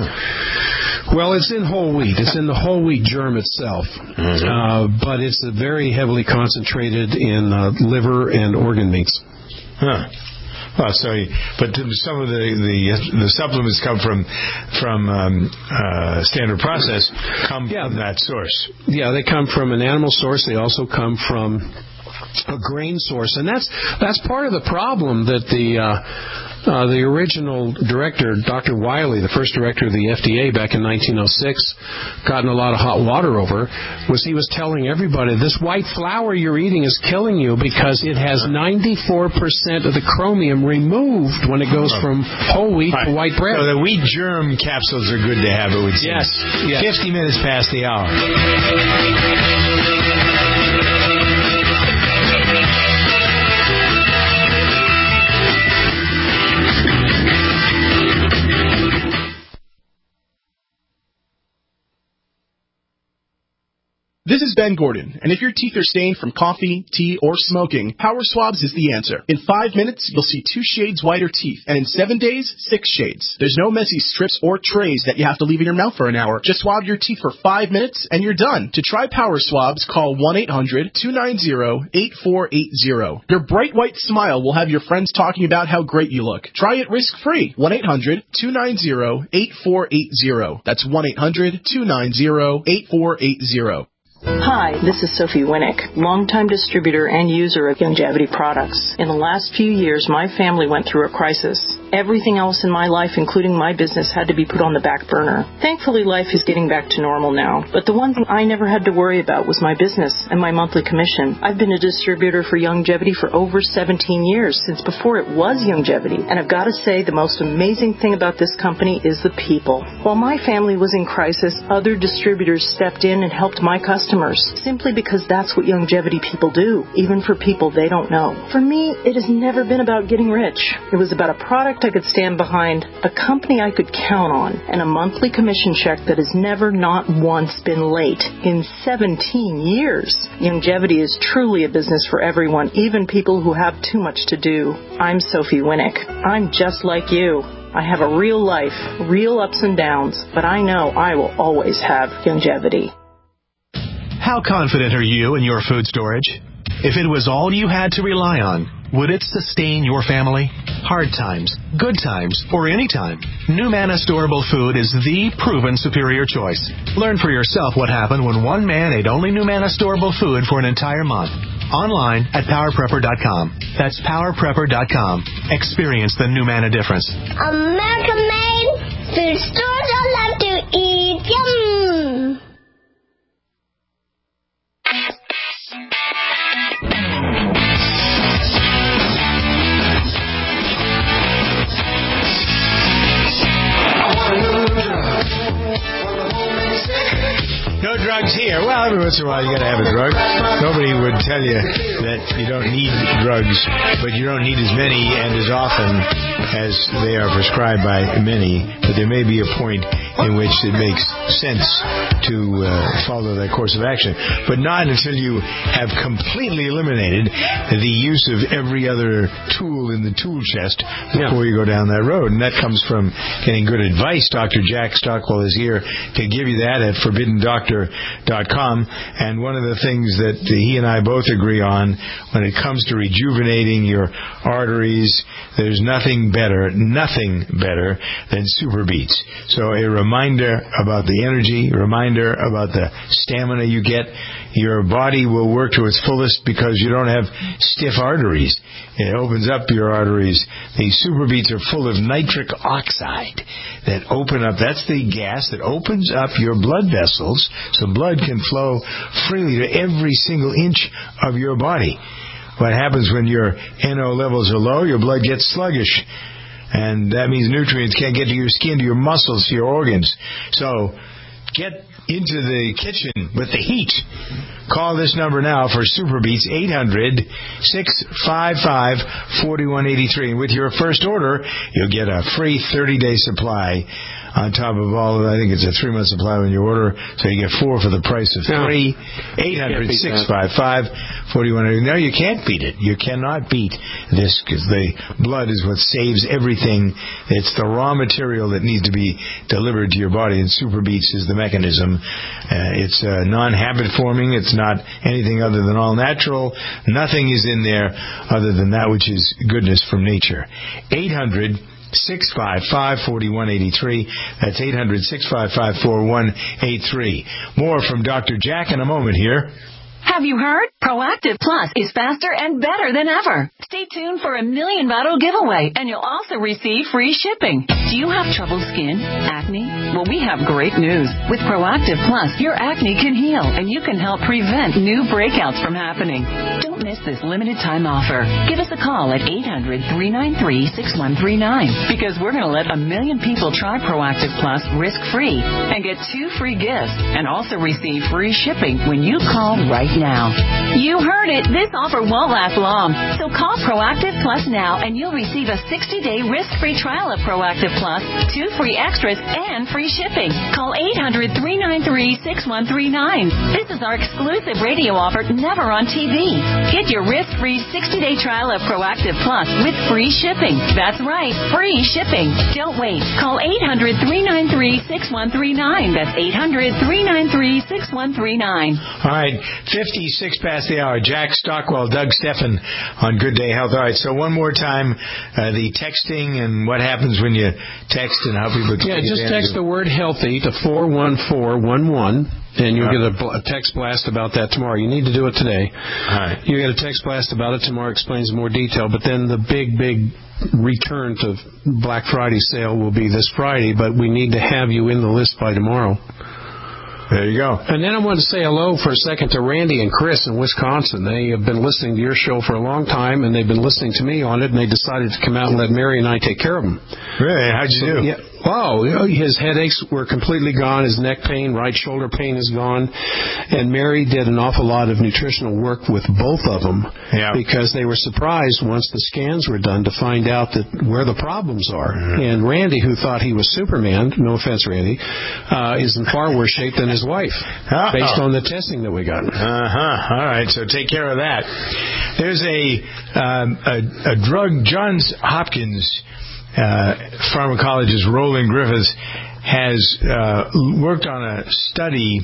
Uh-huh. Well, it's in whole wheat. It's in the whole wheat germ itself. Mm-hmm. Uh, but it's very heavily concentrated in uh, liver and organ meats. Huh. Well, so, but some of the, the the supplements come from from um, uh, Standard Process come yeah. from that source. Yeah, they come from an animal source. They also come from a grain source, and that's that's part of the problem that the uh, uh, the original director, Doctor Wiley, the first director of the F D A back in nineteen oh six, got in a lot of hot water over, was he was telling everybody, this white flour you're eating is killing you because it has ninety-four percent of the chromium removed when it goes from whole wheat right. to white bread. So the wheat germ capsules are good to have, it would seem. Yes, yes. fifty minutes past the hour. This is Ben Gordon, and if your teeth are stained from coffee, tea, or smoking, Power Swabs is the answer. In five minutes, you'll see two shades whiter teeth, and in seven days, six shades. There's no messy strips or trays that you have to leave in your mouth for an hour. Just swab your teeth for five minutes, and you're done. To try Power Swabs, call one eight hundred two nine zero eight four eight zero. Your bright white smile will have your friends talking about how great you look. Try it risk-free. one eight hundred two nine zero eight four eight zero. That's one eight hundred two nine zero eight four eight zero. Hi, this is Sophie Winnick, longtime distributor and user of Youngevity products. In the last few years, my family went through a crisis. Everything else in my life, including my business, had to be put on the back burner. Thankfully, life is getting back to normal now. But the one thing I never had to worry about was my business and my monthly commission. I've been a distributor for Youngevity for over seventeen years, since before it was Youngevity. And I've got to say, the most amazing thing about this company is the people. While my family was in crisis, other distributors stepped in and helped my customers, simply because that's what Youngevity people do, even for people they don't know. For me, it has never been about getting rich. It was about a product I could stand behind, a company I could count on, and a monthly commission check that has never not once been late in seventeen years. Youngevity is truly a business for everyone, even people who have too much to do. I'm Sophie Winnick. I'm just like you. I have a real life, real ups and downs, but I know I will always have Youngevity. How confident are you in your food storage? If it was all you had to rely on, would it sustain your family? Hard times, good times, or any time, NuManna Storable Food is the proven superior choice. Learn for yourself what happened when one man ate only NuManna Storable Food for an entire month. Online at power prepper dot com. That's power prepper dot com. Experience the NuManna difference. American-made food stores I love to eat. Yum! No drugs here. Well, every once in a while you got to have a drug. Nobody would tell you that you don't need drugs, but you don't need as many and as often as they are prescribed by many. But there may be a point in which it makes sense to uh, follow that course of action, but not until you have completely eliminated the use of every other tool in the tool chest before yeah. you go down that road. And that comes from getting good advice. Doctor Jack Stockwell is here to give you that at forbidden doctor dot com. And one of the things that he and I both agree on when it comes to rejuvenating your arteries, there's nothing better, nothing better than Super Beets. So a reminder about the energy, a reminder about the stamina you get. Your body will work to its fullest because you don't have stiff arteries. It opens up your arteries. These Super Beets are full of nitric oxide that open up. That's the gas that opens up your blood vessels so blood can flow freely to every single inch of your body. What happens when your N O levels are low? Your blood gets sluggish. And that means nutrients can't get to your skin, to your muscles, to your organs. So get into the kitchen with the heat. Call this number now for Super Beets, eight hundred six five five four one eight three. And with your first order, you'll get a free thirty-day supply on top of all of, I think it's a three-month supply when you order, so you get four for the price of three. eight hundred, six five five, four one eight zero. No, you can't beat it. You cannot beat this, because the blood is what saves everything. It's the raw material that needs to be delivered to your body, and Super Beets is the mechanism. Uh, it's uh, non-habit forming. It's not anything other than all natural. Nothing is in there other than that which is goodness from nature. eight hundred, six five five, four one eight three. That's eight hundred, six five five, four one eight three. More from Doctor Jack in a moment here. Have you heard? Proactive Plus is faster and better than ever. Stay tuned for a million bottle giveaway, and you'll also receive free shipping. Do you have troubled skin? Acne? Well, we have great news. With Proactive Plus, your acne can heal, and you can help prevent new breakouts from happening. Don't miss this limited time offer. Give us a call at eight hundred, three nine three, six one three nine, because we're going to let a million people try Proactive Plus risk-free and get two free gifts, and also receive free shipping when you call right now. You heard it. This offer won't last long. So call Proactive Plus now, and you'll receive a sixty-day risk-free trial of Proactive Plus, two free extras, and free shipping. Call eight hundred, three nine three, six one three nine. This is our exclusive radio offer, never on T V. Get your risk-free sixty-day trial of Proactive Plus with free shipping. That's right, free shipping. Don't wait. Call eight hundred, three nine three, six one three nine. That's eight hundred, three nine three, six one three nine. All right, fifty-six past the hour. Jack Stockwell, Doug Steffen on Good Day Health. All right, so one more time, uh, the texting and what happens when you text and how people can Yeah, take just advantage text of- the word healthy to four one four one one, and you'll Yeah. get a, bl- a text blast about that tomorrow. You need to do it today. All right. You get a text blast about it tomorrow, explains more detail, but then the big, big return to Black Friday sale will be this Friday, but we need to have you in the list by tomorrow. There you go. And then I want to say hello for a second to Randy and Chris in Wisconsin. They have been listening to your show for a long time, and they've been listening to me on it, and they decided to come out and let Mary and I take care of them. Really? How'd you So, do? Yeah. Wow, his headaches were completely gone. His neck pain, right shoulder pain is gone. And Mary did an awful lot of nutritional work with both of them Yeah. because they were surprised once the scans were done to find out that where the problems are. Mm-hmm. And Randy, who thought he was Superman, no offense, Randy, uh, is in far worse shape than his wife, Oh. based on the testing that we got. Uh-huh. All right, so take care of that. There's a, um, a, a drug, Johns Hopkins uh, pharmacologist Roland Griffiths has uh, worked on a study.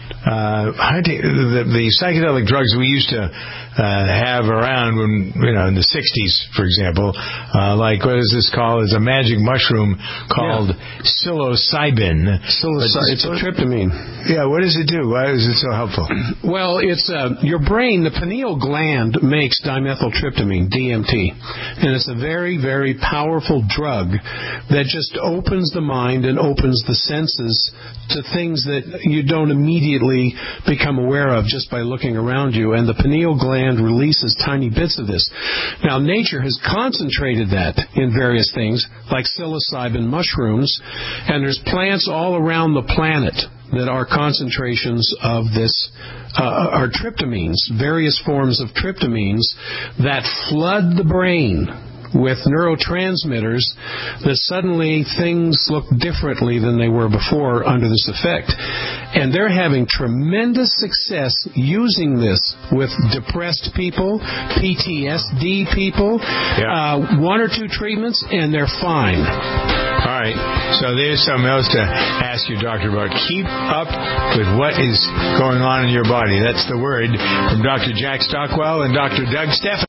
Uh, I think the, the psychedelic drugs we used to uh, have around when, you know, in the sixties, for example, uh, like what is this called? It's a magic mushroom called yeah. psilocybin. Psilocybin. It's a tryptamine. Yeah, what does it do? Why is it so helpful? Well, it's uh, your brain, the pineal gland makes dimethyltryptamine, D M T, and it's a very, very powerful drug that just opens the mind and opens the senses to things that you don't immediately become aware of just by looking around you, and the pineal gland releases tiny bits of this. Now, nature has concentrated that in various things, like psilocybin mushrooms, and there's plants all around the planet that are concentrations of this, uh, are tryptamines, various forms of tryptamines that flood the brain with neurotransmitters that suddenly things look differently than they were before under this effect. And they're having tremendous success using this with depressed people, P T S D people, yeah. uh, one or two treatments, and they're fine. All right, so there's something else to ask your doctor about. Keep up with what is going on in your body. That's the word from Doctor Jack Stockwell and Doctor Doug Steffen.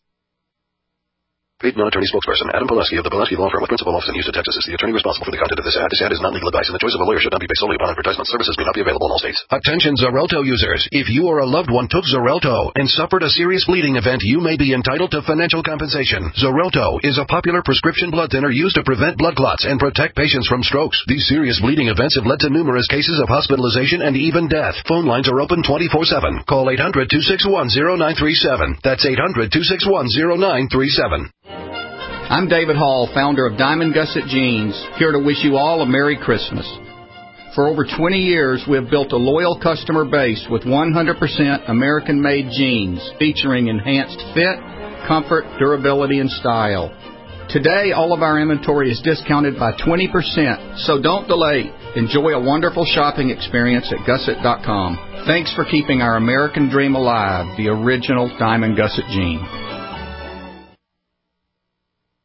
Paid non-attorney spokesperson Adam Pileski of the Pileski Law Firm with principal office in Houston, Texas is the attorney responsible for the content of this ad. This ad is not legal advice, and the choice of a lawyer should not be based solely upon advertisement. Services may not be available in all states. Attention Xarelto users. If you or a loved one took Xarelto and suffered a serious bleeding event, you may be entitled to financial compensation. Xarelto is a popular prescription blood thinner used to prevent blood clots and protect patients from strokes. These serious bleeding events have led to numerous cases of hospitalization and even death. Phone lines are open twenty-four seven. Call eight hundred, two six one, zero nine three seven. That's eight hundred, two six one, zero nine three seven. I'm David Hall, founder of Diamond Gusset Jeans, here to wish you all a Merry Christmas. For over twenty years, we have built a loyal customer base with one hundred percent American-made jeans featuring enhanced fit, comfort, durability, and style. Today, all of our inventory is discounted by twenty percent, so don't delay. Enjoy a wonderful shopping experience at gusset dot com. Thanks for keeping our American dream alive, the original Diamond Gusset Jean.